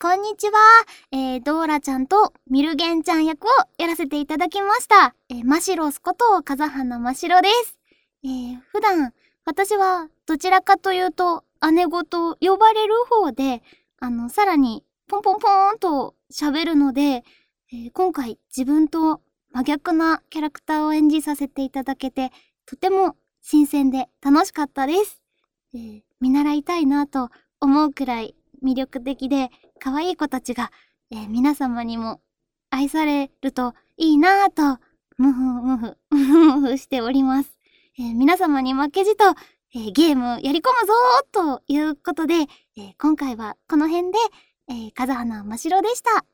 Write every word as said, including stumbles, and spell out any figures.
こんにちは。えー、ドーラちゃんとミルゲンちゃん役をやらせていただきました。えー、マシロスこと風花ましろです。えー、普段、私はどちらかというと、姉子と呼ばれる方で、あの、さらに、ポンポンポーンと喋るので、えー、今回自分と真逆なキャラクターを演じさせていただけて、とても新鮮で楽しかったです。えー、見習いたいなと思うくらい魅力的で可愛い子たちが、えー、皆様にも愛されるといいなぁと、ムフムフ、ムフムフしております。えー、皆様に負けじと、えー、ゲームやり込むぞーということで、えー、今回はこの辺で、えー、風花ましろでした。